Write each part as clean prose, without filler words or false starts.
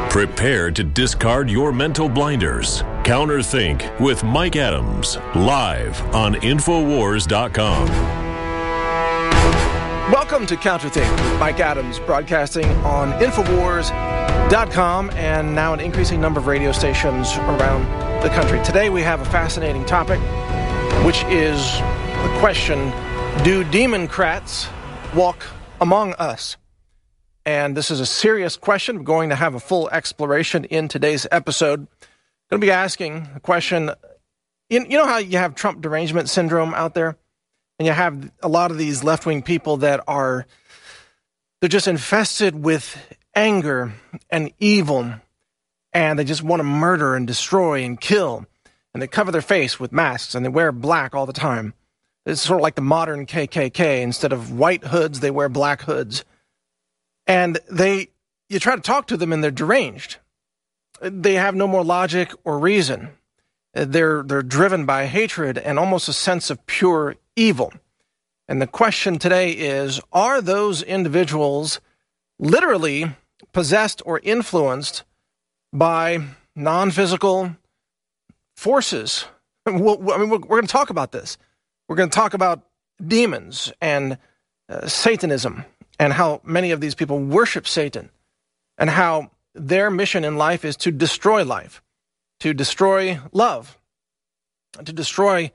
Prepare to discard your mental blinders. Counterthink with Mike Adams, live on Infowars.com. Welcome to Counterthink with Mike Adams, broadcasting on Infowars.com and now an increasing number of radio stations around the country. Today we have a fascinating topic, which is the question, do Democrats walk among us? And this is a serious question. We're going to have a full exploration in today's episode. I'm going to be asking the question, you know how you have Trump derangement syndrome out there? And you have a lot of these left-wing people that they're just infested with anger and evil, and they just want to murder and destroy and kill. And they cover their face with masks, and they wear black all the time. It's sort of like the modern KKK. Instead of white hoods, they wear black hoods. And you try to talk to them and they're deranged. They have no more logic or reason. They're driven by hatred and almost a sense of pure evil. And the question today is, are those individuals literally possessed or influenced by non-physical forces? We're going to talk about this. We're going to talk about demons and Satanism, and how many of these people worship Satan, and how their mission in life is to destroy life, to destroy love, to destroy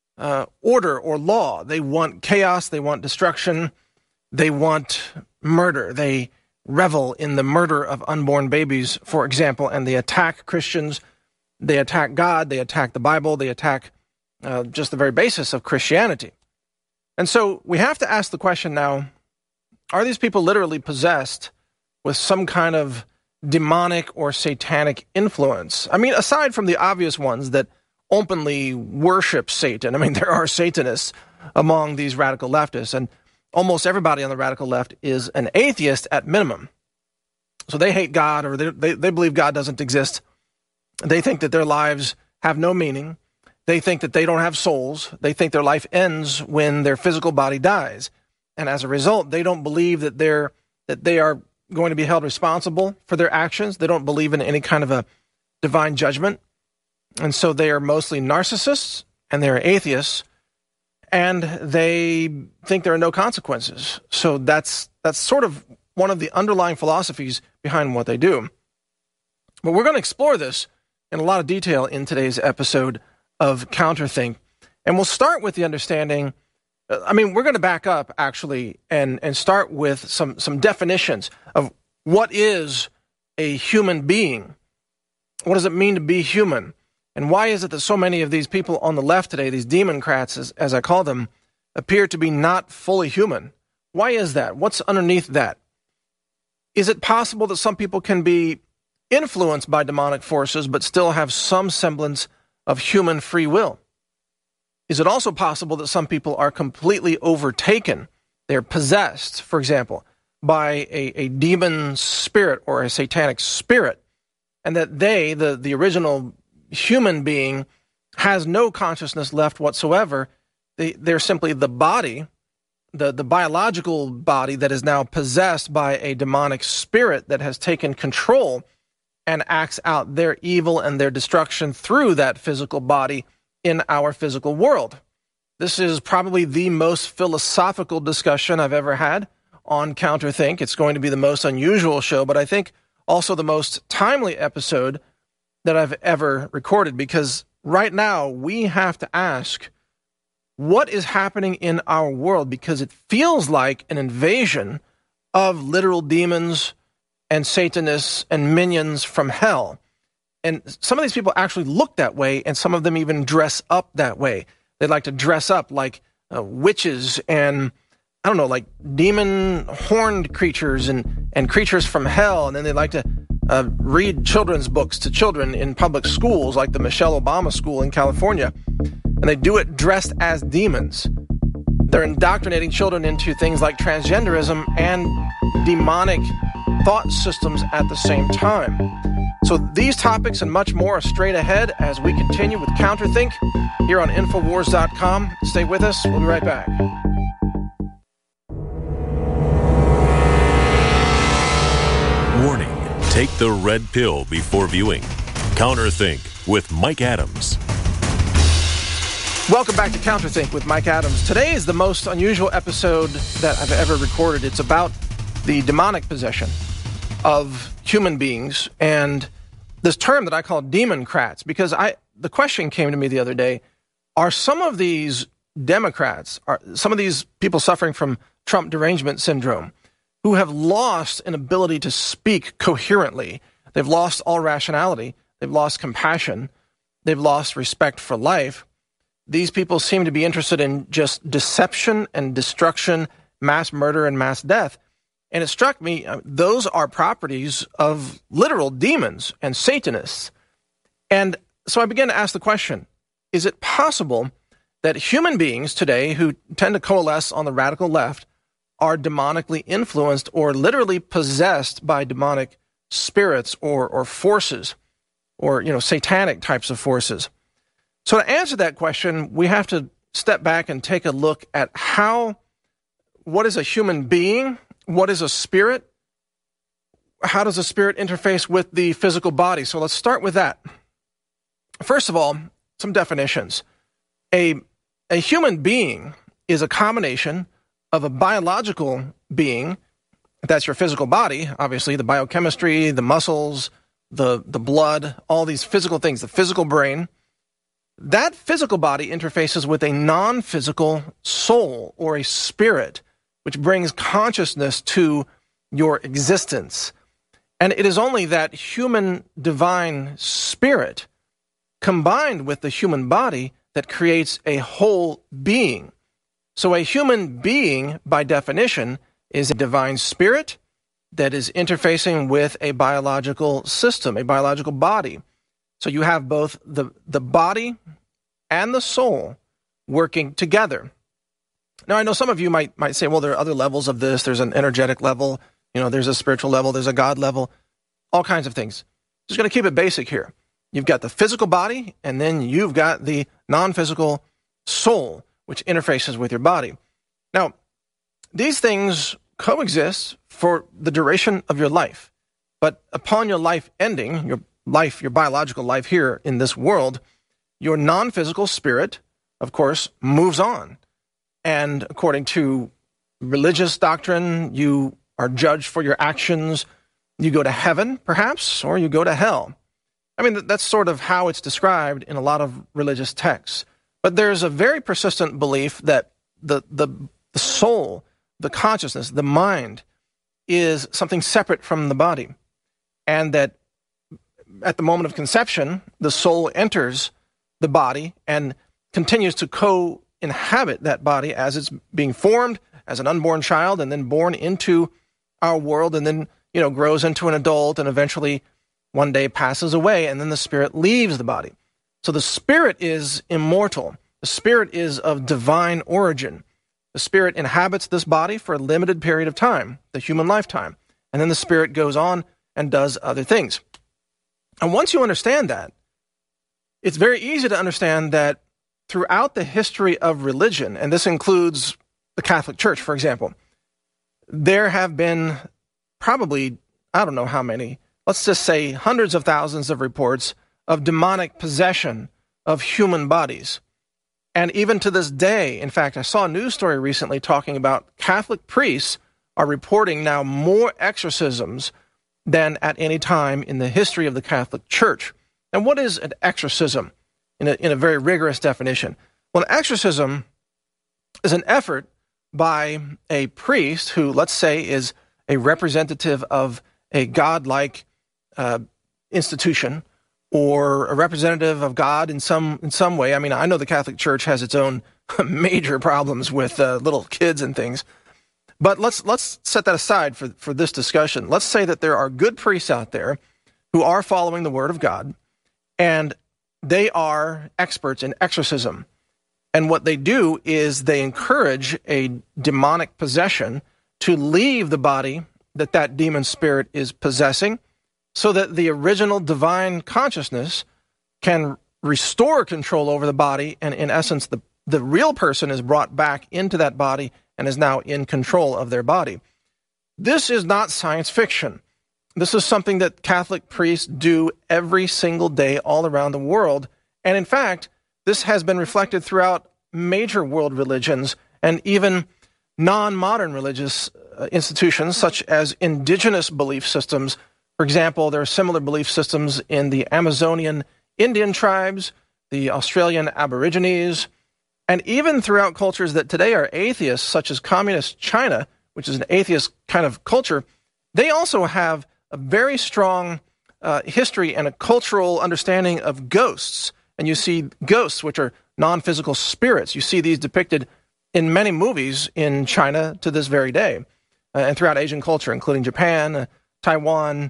order or law. They want chaos, they want destruction, they want murder. They revel in the murder of unborn babies, for example, and they attack Christians, they attack God, they attack the Bible, they attack just the very basis of Christianity. And so we have to ask the question now, are these people literally possessed with some kind of demonic or satanic influence? I mean, aside from the obvious ones that openly worship Satan. I mean, there are Satanists among these radical leftists, and almost everybody on the radical left is an atheist at minimum. So they hate God, or they believe God doesn't exist. They think that their lives have no meaning. They think that they don't have souls. They think their life ends when their physical body dies. And as a result, they don't believe that they are going to be held responsible for their actions. They don't believe in any kind of a divine judgment. And so they are mostly narcissists, and they're atheists, and they think there are no consequences. So that's sort of one of the underlying philosophies behind what they do. But we're going to explore this in a lot of detail in today's episode of Counterthink. And we'll start with the understanding, we're going to back up, actually, and start with some definitions of what is a human being. What does it mean to be human? And why is it that so many of these people on the left today, these Democrats, as I call them, appear to be not fully human? Why is that? What's underneath that? Is it possible that some people can be influenced by demonic forces but still have some semblance of human free will? Is it also possible that some people are completely overtaken? They're possessed, for example, by a demon spirit or a satanic spirit, and that the original human being, has no consciousness left whatsoever. They're simply the body, the biological body that is now possessed by a demonic spirit that has taken control and acts out their evil and their destruction through that physical body in our physical world. This is probably the most philosophical discussion I've ever had on Counterthink. It's going to be the most unusual show, but I think also the most timely episode that I've ever recorded, because right now we have to ask, what is happening in our world? Because it feels like an invasion of literal demons and Satanists and minions from hell. And some of these people actually look that way, and some of them even dress up that way. They like to dress up like witches and, like demon horned creatures and creatures from hell. And then they like to read children's books to children in public schools, like the Michelle Obama School in California. And they do it dressed as demons. They're indoctrinating children into things like transgenderism and demonic thought systems at the same time. So these topics and much more are straight ahead as we continue with Counterthink here on Infowars.com. Stay with us. We'll be right back. Warning. Take the red pill before viewing. Counterthink with Mike Adams. Welcome back to Counterthink with Mike Adams. Today is the most unusual episode that I've ever recorded. It's about the demonic possession of human beings and this term that I call democrats, because the question came to me the other day, are some of these Democrats, are some of these people suffering from Trump derangement syndrome, who have lost an ability to speak coherently, they've lost all rationality, they've lost compassion, they've lost respect for life. These people seem to be interested in just deception and destruction, mass murder and mass death. And it struck me, those are properties of literal demons and Satanists. And so I began to ask the question, is it possible that human beings today who tend to coalesce on the radical left are demonically influenced or literally possessed by demonic spirits or forces or, satanic types of forces? So to answer that question, we have to step back and take a look at what is a human being? What is a spirit? How does a spirit interface with the physical body? So let's start with that. First of all, some definitions. A human being is a combination of a biological being, that's your physical body, obviously, the biochemistry, the muscles, the blood, all these physical things, the physical brain. That physical body interfaces with a non-physical soul or a spirit, which brings consciousness to your existence. And it is only that human divine spirit combined with the human body that creates a whole being. So a human being, by definition, is a divine spirit that is interfacing with a biological system, a biological body. So you have both the body and the soul working together. Now, I know some of you might say, well, there are other levels of this. There's an energetic level, there's a spiritual level, there's a God level, all kinds of things. Just going to keep it basic here. You've got the physical body, and then you've got the non-physical soul, which interfaces with your body. Now, these things coexist for the duration of your life. But upon your life ending, your biological life here in this world, your non-physical spirit, of course, moves on. And according to religious doctrine, you are judged for your actions. You go to heaven, perhaps, or you go to hell. I mean, that's sort of how it's described in a lot of religious texts. But there's a very persistent belief that the soul, the consciousness, the mind, is something separate from the body. And that at the moment of conception, the soul enters the body and continues to co-inhabit that body as it's being formed as an unborn child and then born into our world and then, grows into an adult and eventually one day passes away and then the spirit leaves the body. So the spirit is immortal. The spirit is of divine origin. The spirit inhabits this body for a limited period of time, the human lifetime. And then the spirit goes on and does other things. And once you understand that, it's very easy to understand that throughout the history of religion, and this includes the Catholic Church, for example, there have been probably, I don't know how many, let's just say hundreds of thousands of reports of demonic possession of human bodies. And even to this day, in fact, I saw a news story recently talking about Catholic priests are reporting now more exorcisms than at any time in the history of the Catholic Church. And what is an exorcism in a very rigorous definition? Well, an exorcism is an effort by a priest who, let's say, is a representative of a godlike institution or a representative of God in some way. I mean, I know the Catholic Church has its own major problems with little kids and things. But let's set that aside for this discussion. Let's say that there are good priests out there who are following the Word of God, and they are experts in exorcism. And what they do is they encourage a demonic possession to leave the body that demon spirit is possessing, so that the original divine consciousness can restore control over the body, and in essence, the real person is brought back into that body and is now in control of their body. This is not science fiction. This is something that Catholic priests do every single day all around the world. And in fact, this has been reflected throughout major world religions and even non-modern religious institutions, such as indigenous belief systems. For example, there are similar belief systems in the Amazonian Indian tribes, the Australian Aborigines, and even throughout cultures that today are atheists, such as communist China, which is an atheist kind of culture. They also have a very strong history and a cultural understanding of ghosts. And you see ghosts, which are non-physical spirits. You see these depicted in many movies in China to this very day, and throughout Asian culture, including Japan, Taiwan,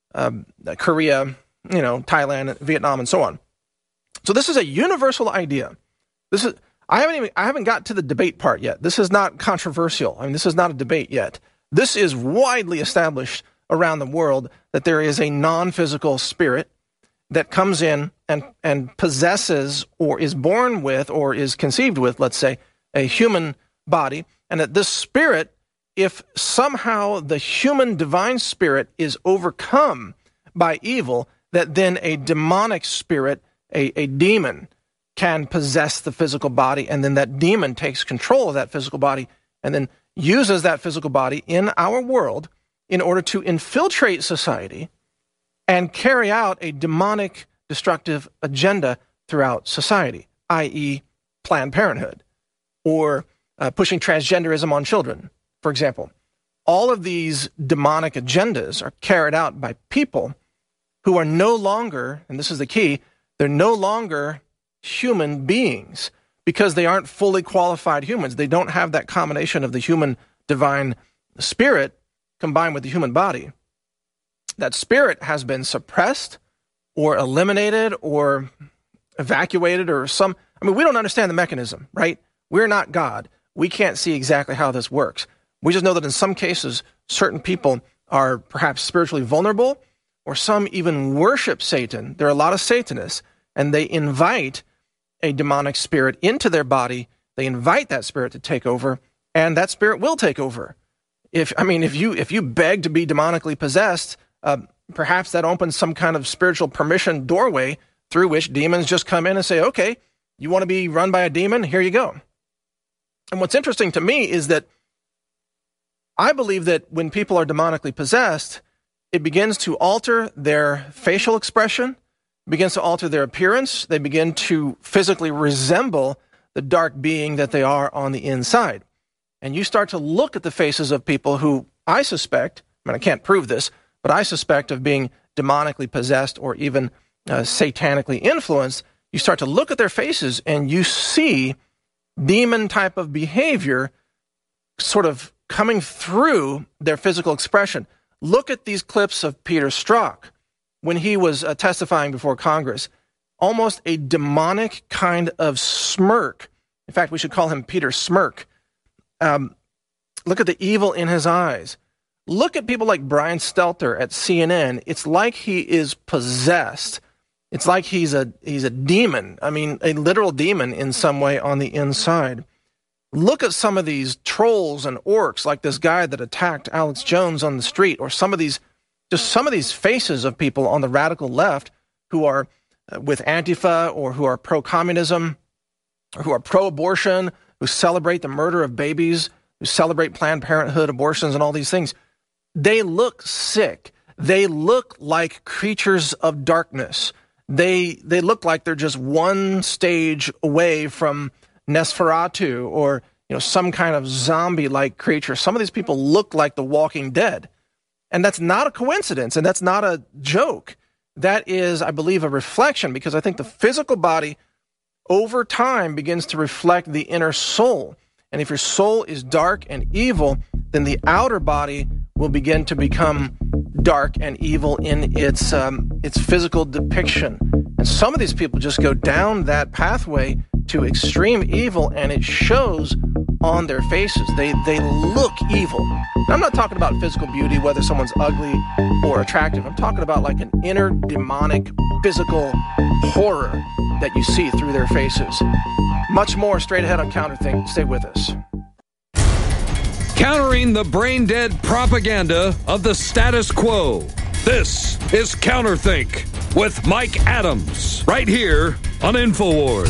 Korea, Thailand, Vietnam, and so on. So this is a universal idea. I haven't got to the debate part yet. This is not controversial. This is not a debate yet. This is widely established around the world that there is a non-physical spirit that comes in and possesses or is born with or is conceived with, let's say, a human body, and that this spirit, if somehow the human divine spirit is overcome by evil, that then a demonic spirit, a demon, can possess the physical body, and then that demon takes control of that physical body and then uses that physical body in our world in order to infiltrate society and carry out a demonic, destructive agenda throughout society, i.e. Planned Parenthood, or pushing transgenderism on children, for example. All of these demonic agendas are carried out by people who are no longer, and this is the key, they're no longer human beings because they aren't fully qualified humans. They don't have that combination of the human divine spirit combined with the human body. That spirit has been suppressed or eliminated or evacuated or we don't understand the mechanism, right? We're not God. We can't see exactly how this works. We just know that in some cases, certain people are perhaps spiritually vulnerable, or some even worship Satan. There are a lot of Satanists, and they invite a demonic spirit into their body. They invite that spirit to take over, and that spirit will take over. If you beg to be demonically possessed, perhaps that opens some kind of spiritual permission doorway through which demons just come in and say, okay, you want to be run by a demon? Here you go. And what's interesting to me is that I believe that when people are demonically possessed, it begins to alter their facial expression, begins to alter their appearance. They begin to physically resemble the dark being that they are on the inside. And you start to look at the faces of people who I suspect, I can't prove this, but I suspect of being demonically possessed or even satanically influenced. You start to look at their faces and you see demon type of behavior sort of coming through their physical expression. Look at these clips of Peter Strzok when he was testifying before Congress. Almost a demonic kind of smirk. In fact, we should call him Peter Smirk. Look at the evil in his eyes. Look at people like Brian Stelter at CNN. It's like he is possessed. It's like he's a demon. A literal demon in some way on the inside. Look at some of these trolls and orcs, like this guy that attacked Alex Jones on the street, or some of these faces of people on the radical left who are with Antifa or who are pro-communism, or who are pro-abortion, who celebrate the murder of babies, who celebrate Planned Parenthood, abortions, and all these things. They look sick. They look like creatures of darkness. They look like they're just one stage away from Nosferatu or some kind of zombie-like creature. Some of these people look like the Walking Dead. And that's not a coincidence, and that's not a joke. That is, I believe, a reflection, because I think the physical body over time begins to reflect the inner soul. And if your soul is dark and evil, then the outer body will begin to become dark and evil in its physical depiction. And some of these people just go down that pathway to extreme evil, and it shows on their faces. They look evil. Now, I'm not talking about physical beauty, whether someone's ugly or attractive. I'm talking about like an inner demonic physical horror that you see through their faces. Much more straight ahead on Counterthink. Stay with us. Countering the brain-dead propaganda of the status quo. This is Counterthink with Mike Adams, right here on InfoWars.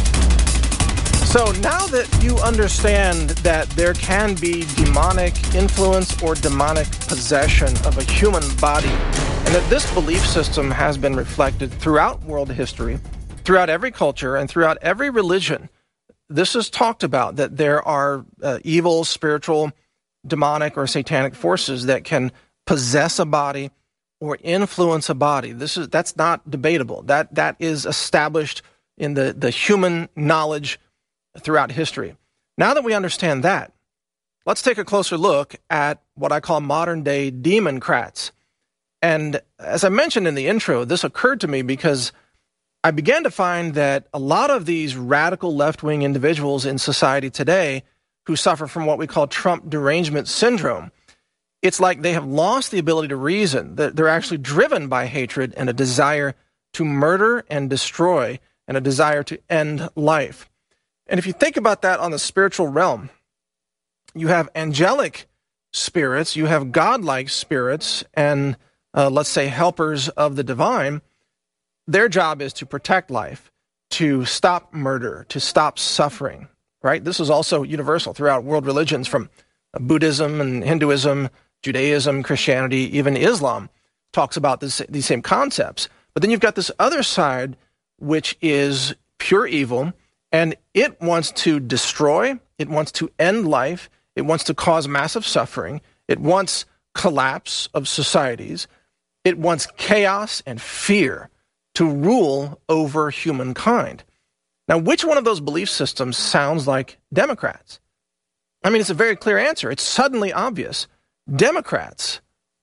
So now that you understand that there can be demonic influence or demonic possession of a human body, and that this belief system has been reflected throughout world history, throughout every culture, and throughout every religion, this is talked about, that there are evil, spiritual, demonic, or satanic forces that can possess a body or influence a body. That's not debatable. That is established in the human knowledge throughout history. Now that we understand that, let's take a closer look at what I call modern-day demoncrats. And as I mentioned in the intro, this occurred to me because I began to find that a lot of these radical left-wing individuals in society today who suffer from what we call Trump derangement syndrome, it's like they have lost the ability to reason. They're actually driven by hatred and a desire to murder and destroy and a desire to end life. And if you think about that on the spiritual realm, you have angelic spirits, you have godlike spirits, and let's say helpers of the divine. Their job is to protect life, to stop murder, to stop suffering, right? This is also universal throughout world religions, from Buddhism and Hinduism, Judaism, Christianity, even Islam talks about these same concepts. But then you've got this other side, which is pure evil, and it wants to destroy, it wants to end life, it wants to cause massive suffering, it wants collapse of societies, it wants chaos and fear to rule over humankind. Now, which one of those belief systems sounds like Democrats? I mean, it's a very clear answer. It's suddenly obvious. Democrats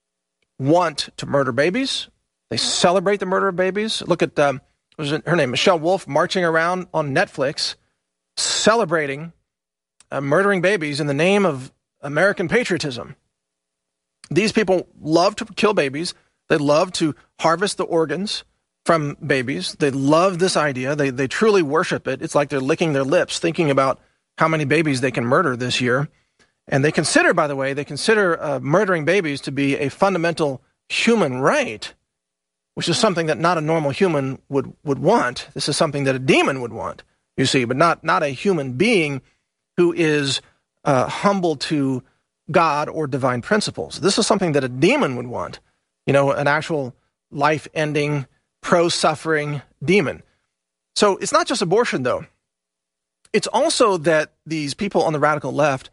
want to murder babies. They celebrate the murder of babies. Look at, what was her name, Michelle Wolf, marching around on Netflix, celebrating murdering babies in the name of American patriotism. These people love to kill babies. They love to harvest the organs from babies. They love this idea. They truly worship it. It's like they're licking their lips thinking about how many babies they can murder this year. And they consider, by the way, murdering babies to be a fundamental human right, which is something that not a normal human would want. This is something that a demon would want, you see, but not a human being who is humble to God or divine principles. This is something that a demon would want, an actual life-ending, pro-suffering demon. So it's not just abortion, though. It's also that these people on the radical left,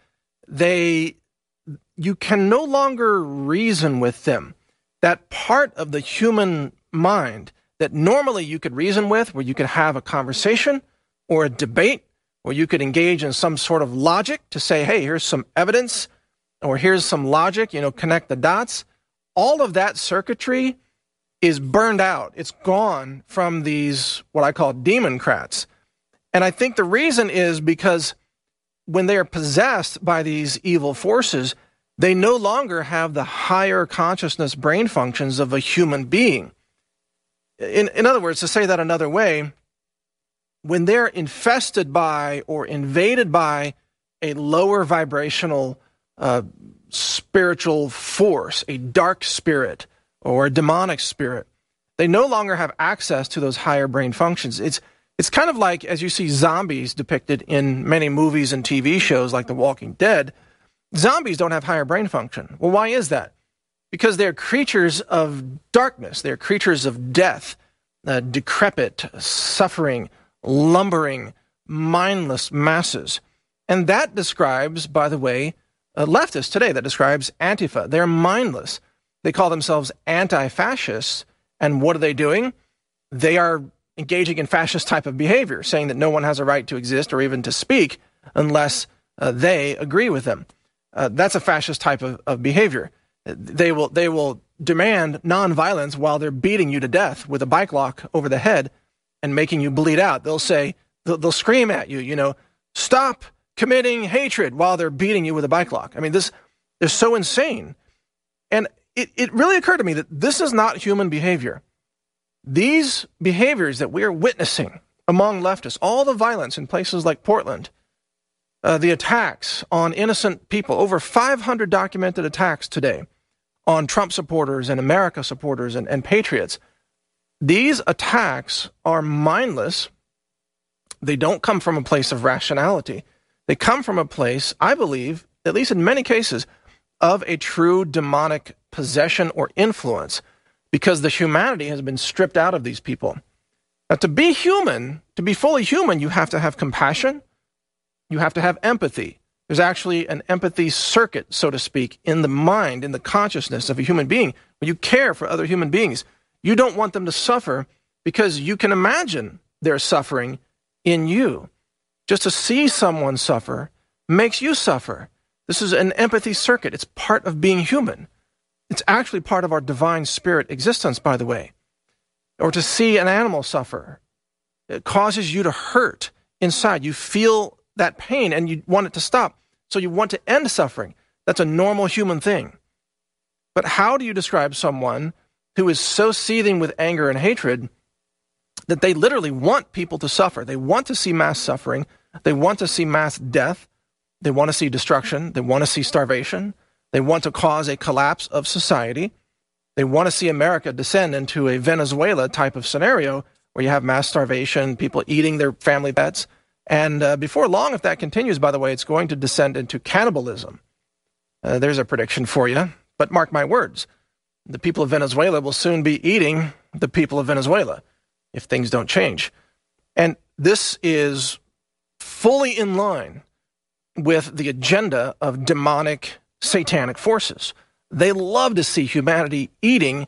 you can no longer reason with them. That part of the human mind that normally you could reason with, where you could have a conversation or a debate, where you could engage in some sort of logic to say, hey, here's some evidence, or here's some logic, connect the dots. All of that circuitry is burned out. It's gone from these, what I call demoncrats. And I think the reason is because when they are possessed by these evil forces, they no longer have the higher consciousness brain functions of a human being. In other words, to say that another way, when they're infested by or invaded by a lower vibrational spiritual force, a dark spirit or a demonic spirit, they no longer have access to those higher brain functions. It's kind of like, as you see zombies depicted in many movies and TV shows like The Walking Dead, zombies don't have higher brain function. Well, why is that? Because they're creatures of darkness. They're creatures of death, decrepit, suffering, lumbering, mindless masses. And that describes, by the way, leftists today. That describes Antifa. They're mindless. They call themselves anti-fascists. And what are they doing? They are engaging in fascist type of behavior, saying that no one has a right to exist or even to speak unless they agree with them. That's a fascist type of behavior. They will demand nonviolence while they're beating you to death with a bike lock over the head and making you bleed out. They'll they'll scream at you, stop committing hatred while they're beating you with a bike lock. I mean, they're so insane. And it really occurred to me that this is not human behavior. These behaviors that we are witnessing among leftists, all the violence in places like Portland, the attacks on innocent people, over 500 documented attacks today on Trump supporters and America supporters and patriots. These attacks are mindless. They don't come from a place of rationality. They come from a place, I believe, at least in many cases, of a true demonic possession or influence, because the humanity has been stripped out of these people. Now, to be human, to be fully human, you have to have compassion. You have to have empathy. There's actually an empathy circuit, so to speak, in the mind, in the consciousness of a human being. When you care for other human beings, you don't want them to suffer because you can imagine their suffering in you. Just to see someone suffer makes you suffer. This is an empathy circuit. It's part of being human. It's actually part of our divine spirit existence, by the way. Or to see an animal suffer, it causes you to hurt inside. You feel that pain and you want it to stop. So you want to end suffering. That's a normal human thing. But how do you describe someone who is so seething with anger and hatred that they literally want people to suffer? They want to see mass suffering. They want to see mass death. They want to see destruction. They want to see starvation. They want to cause a collapse of society. They want to see America descend into a Venezuela type of scenario where you have mass starvation, people eating their family pets. And before long, if that continues, by the way, it's going to descend into cannibalism. There's a prediction for you. But mark my words, the people of Venezuela will soon be eating the people of Venezuela if things don't change. And this is fully in line with the agenda of demonic satanic forces. They love to see humanity eating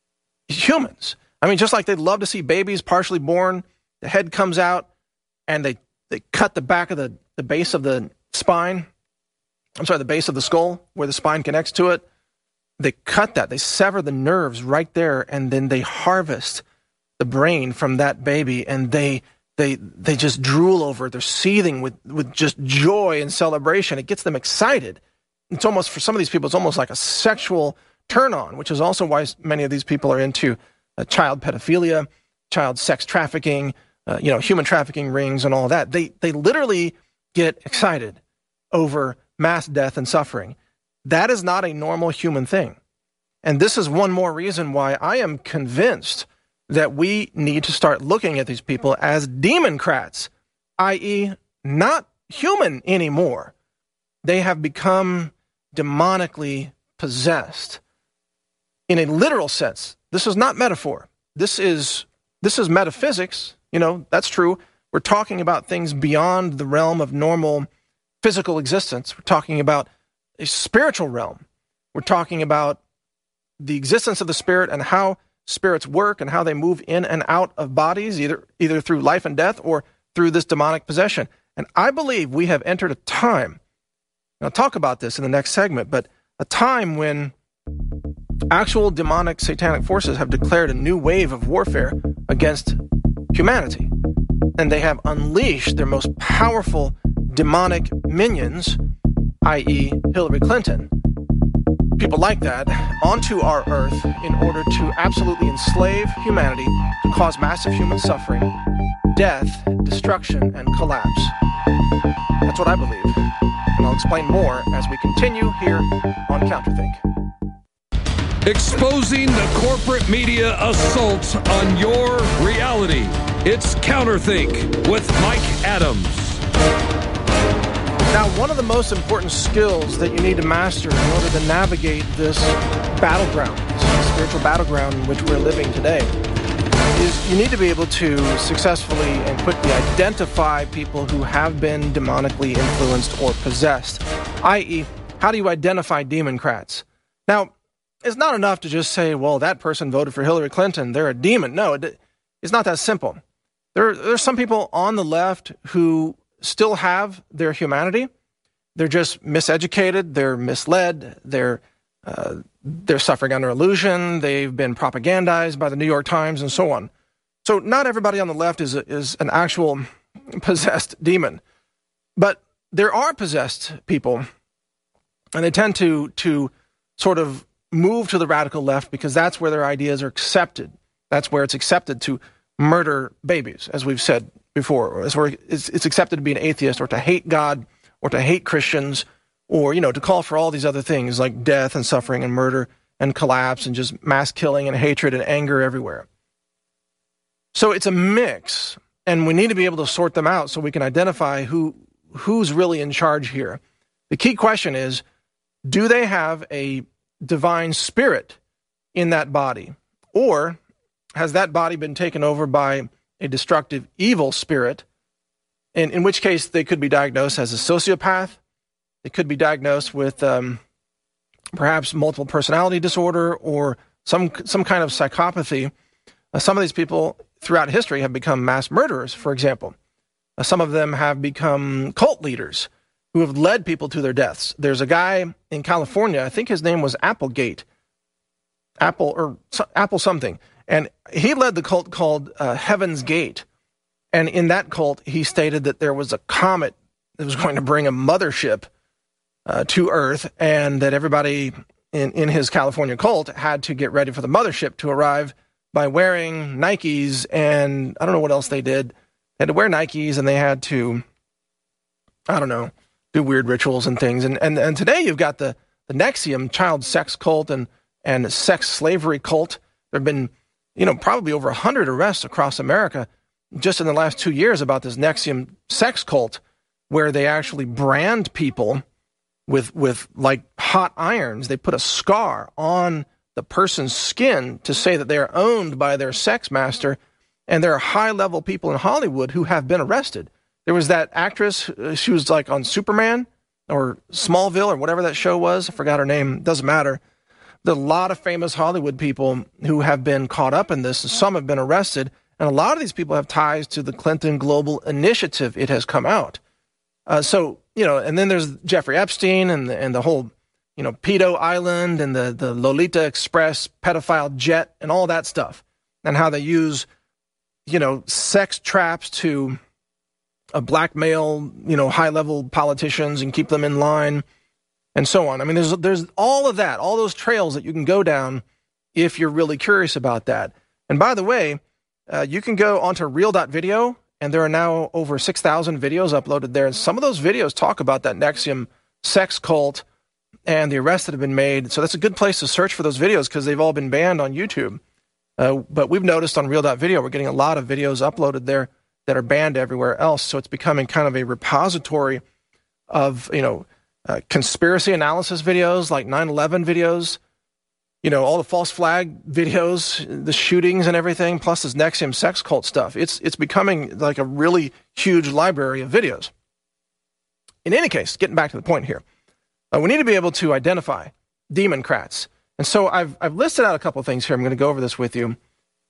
humans. I mean, just like they'd love to see babies partially born, the head comes out, and they cut the back of the base of the spine. The base of the skull, where the spine connects to it. They cut that. They sever the nerves right there, and then they harvest the brain from that baby, and they just drool over it. They're seething with just joy and celebration. It gets them excited. It's almost, for some of these people, it's almost like a sexual turn-on, which is also why many of these people are into child pedophilia, child sex trafficking, human trafficking rings and all that. They literally get excited over mass death and suffering. That is not a normal human thing. And this is one more reason why I am convinced that we need to start looking at these people as democrats, i.e., not human anymore. They have become demonically possessed. In a literal sense, this is not metaphor. This is metaphysics. That's true. We're talking about things beyond the realm of normal physical existence. We're talking about a spiritual realm. We're talking about the existence of the spirit and how spirits work and how they move in and out of bodies, either through life and death or through this demonic possession. And I believe we have entered a time, and I'll talk about this in the next segment, but a time when actual demonic satanic forces have declared a new wave of warfare against humanity. And they have unleashed their most powerful demonic minions, i.e. Hillary Clinton, people like that, onto our earth in order to absolutely enslave humanity, to cause massive human suffering, death, destruction, and collapse. That's what I believe. And I'll explain more as we continue here on Counterthink. Exposing the corporate media assault on your reality. It's Counterthink with Mike Adams. Now, one of the most important skills that you need to master in order to navigate this battleground, this spiritual battleground in which we're living today, is you need to be able to successfully and quickly identify people who have been demonically influenced or possessed, i.e., how do you identify democrats? Now, it's not enough to just say, well, that person voted for Hillary Clinton, they're a demon. No, it's not that simple. There's some people on the left who still have their humanity. They're just miseducated, they're misled, they're suffering under illusion, they've been propagandized by the New York Times and so on. So not everybody on the left is an actual possessed demon. But there are possessed people, and they tend to sort of move to the radical left because that's where their ideas are accepted. That's where it's accepted to murder babies, as we've said before. It's where it's accepted to be an atheist or to hate God or to hate Christians or, to call for all these other things like death and suffering and murder and collapse and just mass killing and hatred and anger everywhere. So it's a mix, and we need to be able to sort them out so we can identify who's really in charge here. The key question is, do they have a divine spirit in that body? Or has that body been taken over by a destructive evil spirit, in which case they could be diagnosed as a sociopath, they could be diagnosed with perhaps multiple personality disorder or some kind of psychopathy. Some of these people throughout history have become mass murderers, for example. Some of them have become cult leaders who have led people to their deaths. There's a guy in California, I think his name was Applegate, Apple something, and he led the cult called Heaven's Gate. And in that cult, he stated that there was a comet that was going to bring a mothership to Earth, and that everybody in his California cult had to get ready for the mothership to arrive by wearing Nikes, and I don't know what else they did. They had to wear Nikes, and they had to, do weird rituals and things. And today you've got the NXIVM child sex cult and sex slavery cult. There have been, probably over 100 arrests across America just in the last 2 years about this NXIVM sex cult, where they actually brand people with like hot irons. They put a scar on the person's skin to say that they are owned by their sex master. And there are high-level people in Hollywood who have been arrested. There was that actress, she was like on Superman or Smallville or whatever that show was. I forgot her name. Doesn't matter. There's a lot of famous Hollywood people who have been caught up in this. Some have been arrested. And a lot of these people have ties to the Clinton Global Initiative, it has come out. And then there's Jeffrey Epstein and the whole, pedo island and the Lolita Express pedophile jet and all that stuff. And how they use, sex traps to blackmail, high-level politicians and keep them in line and so on. I mean, there's all of that, all those trails that you can go down if you're really curious about that. And by the way, you can go onto Real.video, and there are now over 6,000 videos uploaded there. And some of those videos talk about that NXIVM sex cult and the arrests that have been made. So that's a good place to search for those videos because they've all been banned on YouTube. But we've noticed on Real.video, we're getting a lot of videos uploaded there that are banned everywhere else. So it's becoming kind of a repository of, conspiracy analysis videos like 9/11 videos, all the false flag videos, the shootings and everything, plus this NXIVM sex cult stuff. It's becoming like a really huge library of videos. In any case, getting back to the point here, we need to be able to identify democrats. And so I've listed out a couple of things here. I'm going to go over this with you.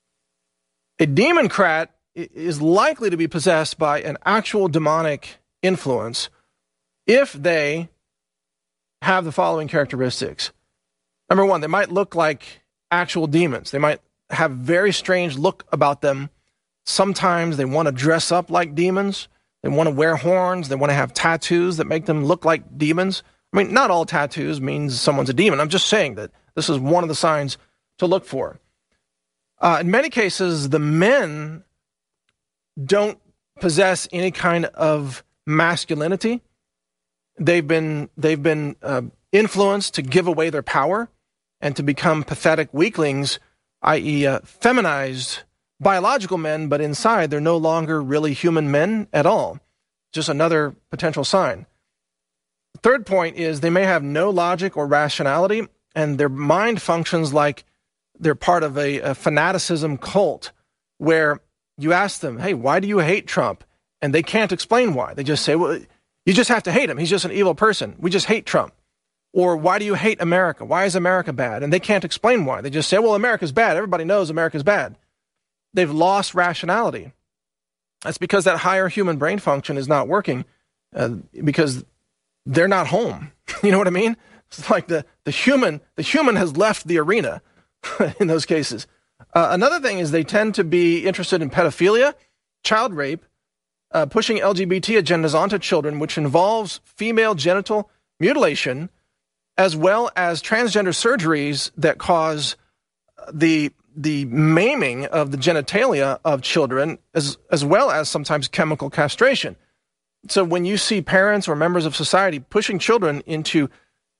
A democrat is likely to be possessed by an actual demonic influence if they have the following characteristics. Number one, they might look like actual demons. They might have very strange look about them. Sometimes they want to dress up like demons. They want to wear horns. They want to have tattoos that make them look like demons. I mean, not all tattoos means someone's a demon. I'm just saying that this is one of the signs to look for. In many cases, the men don't possess any kind of masculinity. They've been influenced to give away their power and to become pathetic weaklings, i.e. Feminized biological men, but inside they're no longer really human men at all. Just another potential sign. The third point is they may have no logic or rationality, and their mind functions like they're part of a fanaticism cult where you ask them, hey, why do you hate Trump? And they can't explain why. They just say, well, you just have to hate him. He's just an evil person. We just hate Trump. Or why do you hate America? Why is America bad? And they can't explain why. They just say, well, America's bad. Everybody knows America's bad. They've lost rationality. That's because that higher human brain function is not working because they're not home. You know what I mean? It's like the human has left the arena in those cases. Another thing is they tend to be interested in pedophilia, child rape, pushing LGBT agendas onto children, which involves female genital mutilation, as well as transgender surgeries that cause the maiming of the genitalia of children, as well as sometimes chemical castration. So when you see parents or members of society pushing children into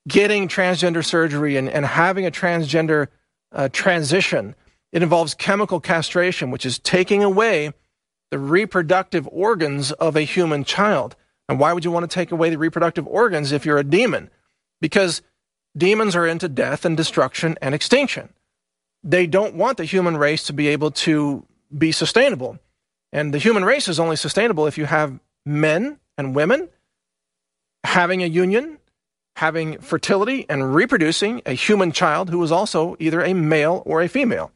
getting transgender surgery and having a transgender transition. It involves chemical castration, which is taking away the reproductive organs of a human child. And why would you want to take away the reproductive organs if you're a demon? Because demons are into death and destruction and extinction. They don't want the human race to be able to be sustainable. And the human race is only sustainable if you have men and women having a union, having fertility and reproducing a human child who is also either a male or a female.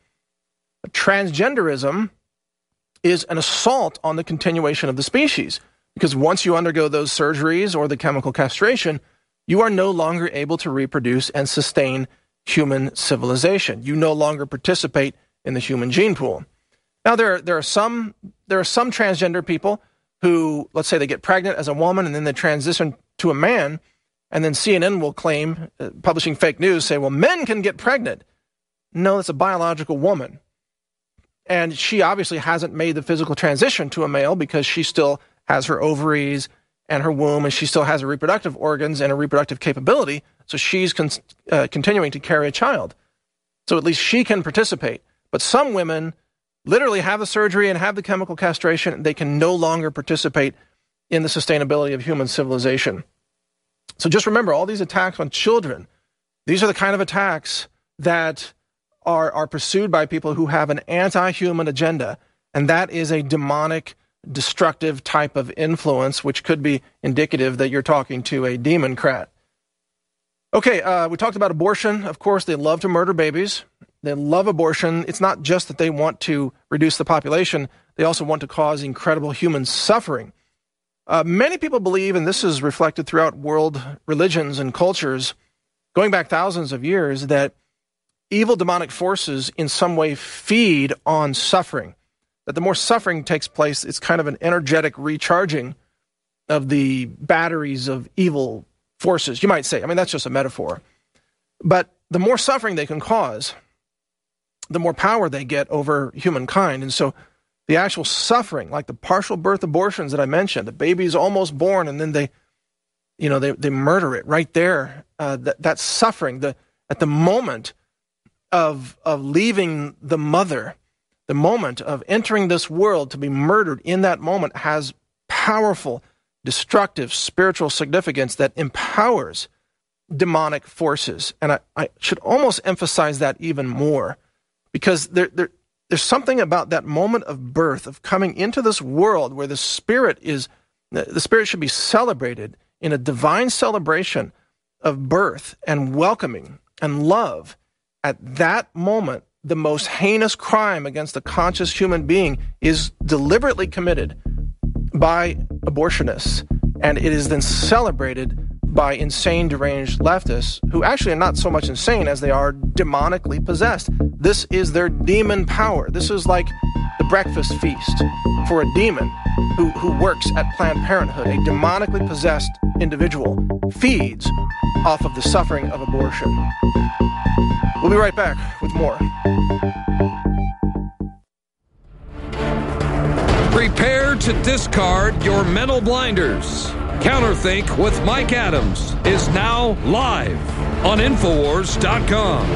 Transgenderism is an assault on the continuation of the species, because once you undergo those surgeries or the chemical castration, you are no longer able to reproduce and sustain human civilization. You no longer participate in the human gene pool. Now, there are some transgender people who, let's say they get pregnant as a woman and then they transition to a man, and then CNN will claim, publishing fake news, say, well, men can get pregnant. No, it's a biological woman. And she obviously hasn't made the physical transition to a male because she still has her ovaries and her womb, and she still has her reproductive organs and her reproductive capability, so she's continuing to carry a child. So at least she can participate. But some women literally have the surgery and have the chemical castration. They can no longer participate in the sustainability of human civilization. So just remember, all these attacks on children, these are the kind of attacks that are pursued by people who have an anti-human agenda, and that is a demonic, destructive type of influence, which could be indicative that you're talking to a demon-crat. Okay, we talked about abortion. Of course, they love to murder babies. They love abortion. It's not just that they want to reduce the population, they also want to cause incredible human suffering. Many people believe, and this is reflected throughout world religions and cultures, going back thousands of years, that evil demonic forces in some way feed on suffering. That the more suffering takes place, it's kind of an energetic recharging of the batteries of evil forces, you might say. I mean, that's just a metaphor. But the more suffering they can cause, the more power they get over humankind. And so the actual suffering, like the partial birth abortions that I mentioned, the baby's almost born and then they murder it right there. That suffering, at the moment of leaving the mother, the moment of entering this world to be murdered in that moment has powerful, destructive spiritual significance that empowers demonic forces. And I should almost emphasize that even more, because there's something about that moment of birth, of coming into this world where the spirit should be celebrated in a divine celebration of birth and welcoming and love. At that moment, the most heinous crime against a conscious human being is deliberately committed by abortionists, and it is then celebrated by insane, deranged leftists who actually are not so much insane as they are demonically possessed. This is their demon power. This is like the breakfast feast for a demon who works at Planned Parenthood. A demonically possessed individual feeds off of the suffering of abortion. We'll be right back with more. Prepare to discard your mental blinders. Counterthink with Mike Adams is now live on Infowars.com.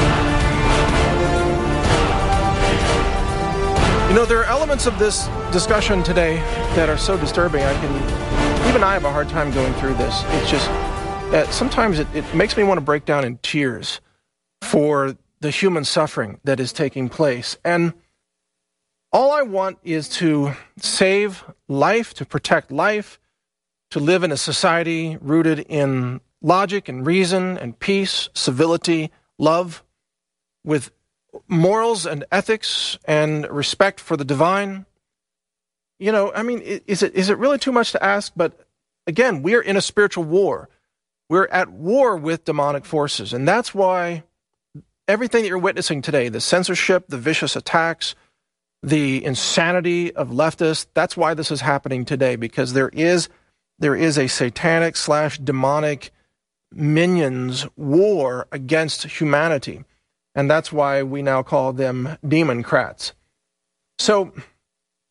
You know, there are elements of this discussion today that are so disturbing. Even I have a hard time going through this. It's just, sometimes it makes me want to break down in tears for the human suffering that is taking place. And all I want is to save life, to protect life, to live in a society rooted in logic and reason and peace, civility, love, with morals and ethics and respect for the divine. You know, I mean, is it really too much to ask? But again, we're in a spiritual war. We're at war with demonic forces. And that's why everything that you're witnessing today, the censorship, the vicious attacks, the insanity of leftists, that's why this is happening today, because there is a satanic / demonic minions war against humanity. And that's why we now call them demon-crats. So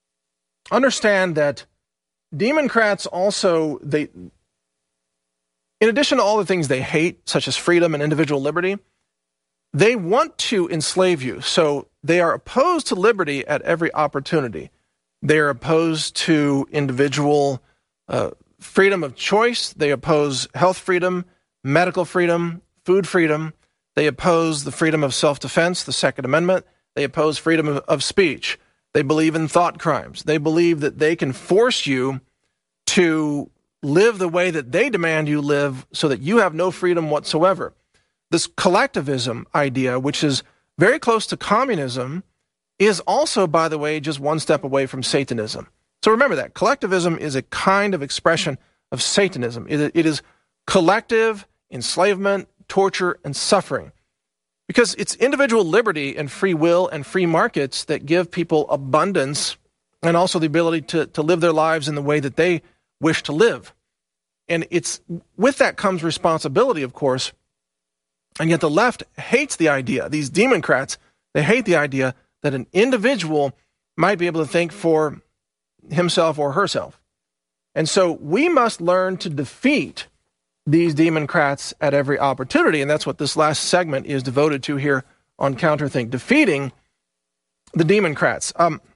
understand that demon-crats also, in addition to all the things they hate, such as freedom and individual liberty, they want to enslave you. So they are opposed to liberty at every opportunity. They are opposed to individual freedom of choice. They oppose health freedom, medical freedom, food freedom. They oppose the freedom of self-defense, the Second Amendment. They oppose freedom of speech. They believe in thought crimes. They believe that they can force you to live the way that they demand you live so that you have no freedom whatsoever. This collectivism idea, which is very close to communism, is also, by the way, just one step away from Satanism. So remember that. Collectivism is a kind of expression of Satanism. It is collective enslavement, torture, and suffering. Because it's individual liberty and free will and free markets that give people abundance and also the ability to live their lives in the way that they wish to live. And it's with that comes responsibility, of course. And yet the left hates the idea. These democrats, they hate the idea that an individual might be able to think for himself or herself. And so we must learn to defeat these democrats at every opportunity. And that's what this last segment is devoted to here on Counterthink, defeating the democrats.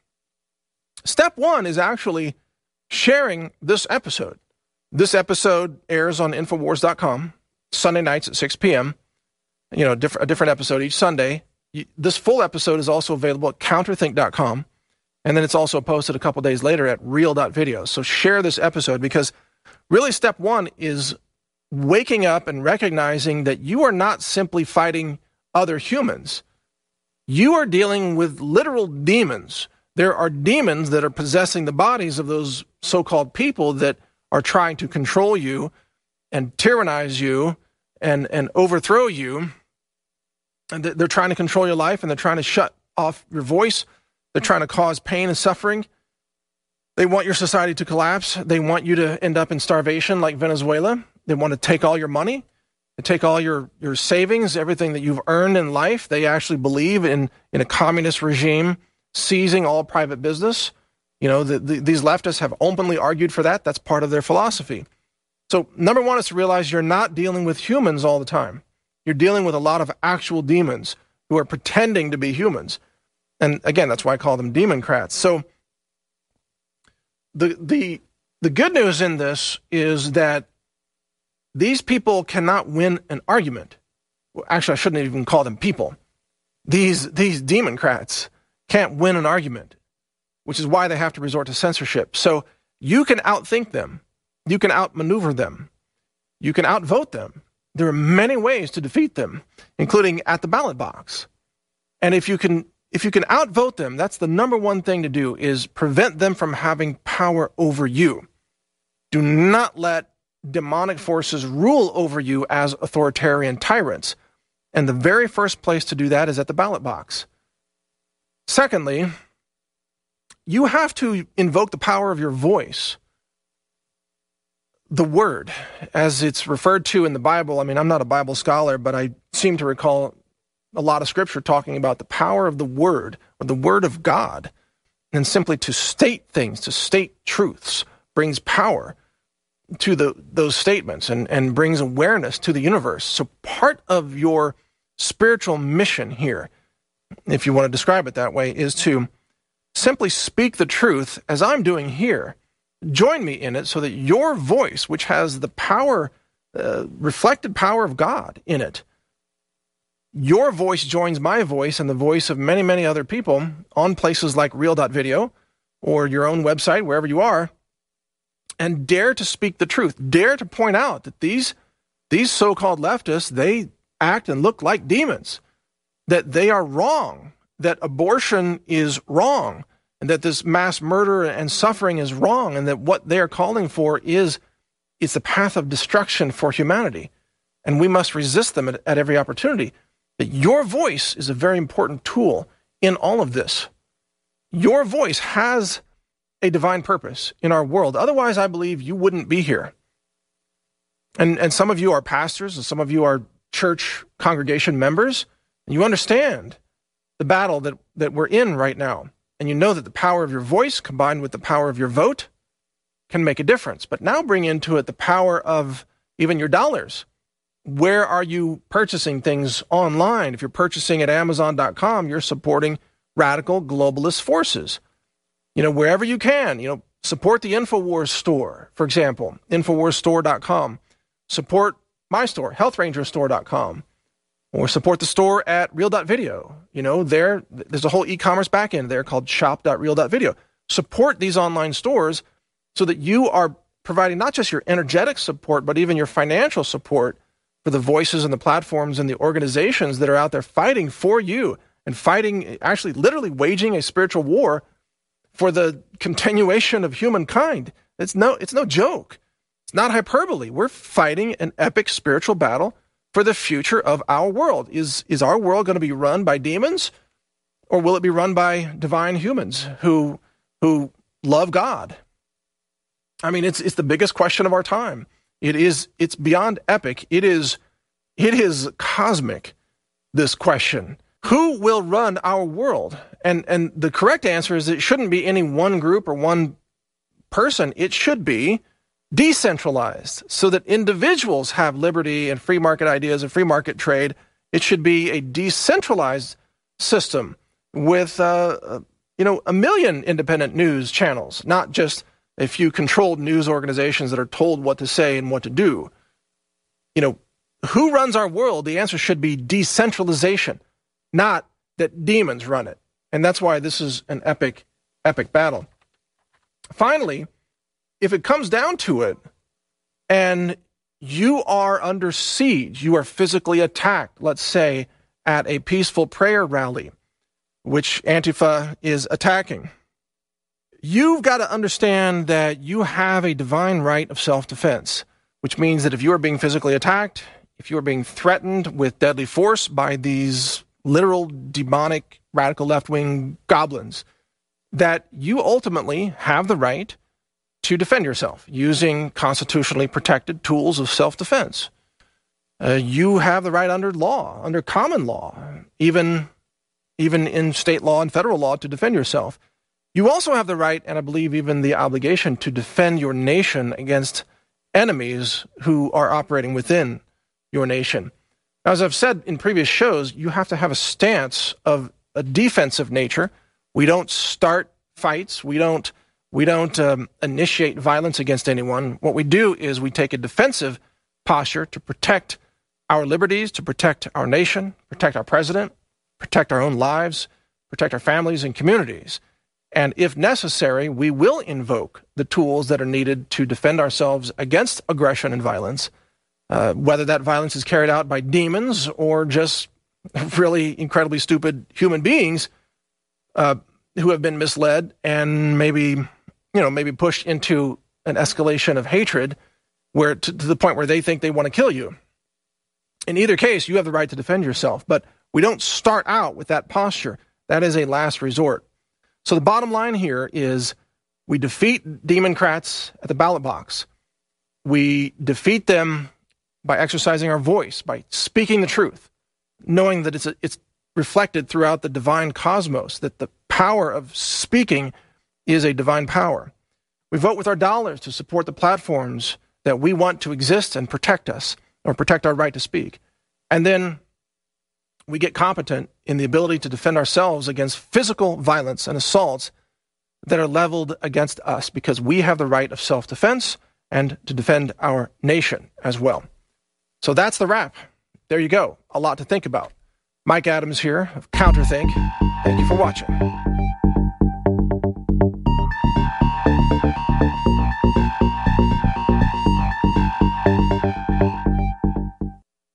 Step one is actually sharing this episode. This episode airs on Infowars.com Sunday nights at 6 p.m. You know, a different episode each Sunday. This full episode is also available at Counterthink.com. And then it's also posted a couple days later at Real.video. So share this episode, because really step one is waking up and recognizing that you are not simply fighting other humans. You are dealing with literal demons. There are demons that are possessing the bodies of those so-called people that are trying to control you and tyrannize you and overthrow you. And they're trying to control your life, and they're trying to shut off your voice. They're trying to cause pain and suffering. They want your society to collapse. They want you to end up in starvation like Venezuela. They want to take all your money. They take all your savings, everything that you've earned in life. They actually believe in a communist regime seizing all private business. You know, these leftists have openly argued for that. That's part of their philosophy. So number one is to realize you're not dealing with humans all the time. You're dealing with a lot of actual demons who are pretending to be humans. And again, that's why I call them democrats. So the good news in this is that these people cannot win an argument. Well, actually, I shouldn't even call them people. These democrats can't win an argument, which is why they have to resort to censorship. So you can outthink them. You can outmaneuver them. You can outvote them. There are many ways to defeat them, including at the ballot box. And if you can outvote them, that's the number one thing to do, is prevent them from having power over you. Do not let demonic forces rule over you as authoritarian tyrants. And the very first place to do that is at the ballot box. Secondly, you have to invoke the power of your voice. The word, as it's referred to in the Bible. I mean, I'm not a Bible scholar, but I seem to recall a lot of scripture talking about the power of the word, or the word of God. And simply to state things, to state truths, brings power to those statements and brings awareness to the universe. So part of your spiritual mission here, if you want to describe it that way, is to simply speak the truth as I'm doing here. Join me in it so that your voice, which has the power, reflected power of God in it, your voice joins my voice and the voice of many, many other people on places like Real.video or your own website, wherever you are, and dare to speak the truth. Dare to point out that these so-called leftists, they act and look like demons, that they are wrong, that abortion is wrong, and that this mass murder and suffering is wrong, and that what they are calling for is the path of destruction for humanity. And we must resist them at every opportunity. That your voice is a very important tool in all of this. Your voice has a divine purpose in our world. Otherwise, I believe you wouldn't be here. And some of you are pastors, and some of you are church congregation members, and you understand the battle that we're in right now. And you know that the power of your voice combined with the power of your vote can make a difference. But now bring into it the power of even your dollars. Where are you purchasing things online? If you're purchasing at Amazon.com, you're supporting radical globalist forces. Wherever you can, support the InfoWars store, for example, InfoWarsStore.com. Support my store, HealthRangerStore.com. Or support the store at Real.video. There's a whole e-commerce backend there called shop.real.video. Support these online stores so that you are providing not just your energetic support, but even your financial support for the voices and the platforms and the organizations that are out there fighting for you and fighting, actually literally waging a spiritual war for the continuation of humankind. It's no joke. It's not hyperbole. We're fighting an epic spiritual battle for the future of our world. Is our world going to be run by demons, or will it be run by divine humans who love God? I mean, it's the biggest question of our time. It's beyond epic. It is cosmic, this question. Who will run our world? And the correct answer is it shouldn't be any one group or one person. It should be decentralized so that individuals have liberty and free market ideas and free market trade. It should be a decentralized system with, a million independent news channels, not just a few controlled news organizations that are told what to say and what to do. Who runs our world? The answer should be decentralization, not that demons run it. And that's why this is an epic, epic battle. Finally, if it comes down to it, and you are under siege, you are physically attacked, let's say, at a peaceful prayer rally, which Antifa is attacking, you've got to understand that you have a divine right of self-defense, which means that if you are being physically attacked, if you are being threatened with deadly force by these literal demonic radical left-wing goblins, that you ultimately have the right to defend yourself using constitutionally protected tools of self-defense. You have the right under law, under common law, even in state law and federal law, to defend yourself. You also have the right, and I believe even the obligation, to defend your nation against enemies who are operating within your nation. Now, as I've said in previous shows, you have to have a stance of a defensive nature. We don't start fights. We don't initiate violence against anyone. What we do is we take a defensive posture to protect our liberties, to protect our nation, protect our president, protect our own lives, protect our families and communities. And if necessary, we will invoke the tools that are needed to defend ourselves against aggression and violence, whether that violence is carried out by demons or just really incredibly stupid human beings who have been misled and maybe pushed into an escalation of hatred where to the point where they think they want to kill you. In either case, you have the right to defend yourself, but we don't start out with that posture. That is a last resort. So the bottom line here is we defeat Democrats at the ballot box. We defeat them by exercising our voice, by speaking the truth, knowing that it's reflected throughout the divine cosmos, that the power of speaking is a divine power. We vote with our dollars to support the platforms that we want to exist and protect us, or protect our right to speak. And then we get competent in the ability to defend ourselves against physical violence and assaults that are leveled against us, because we have the right of self-defense and to defend our nation as well. So that's the wrap. There you go. A lot to think about. Mike Adams here of Counterthink. Thank you for watching.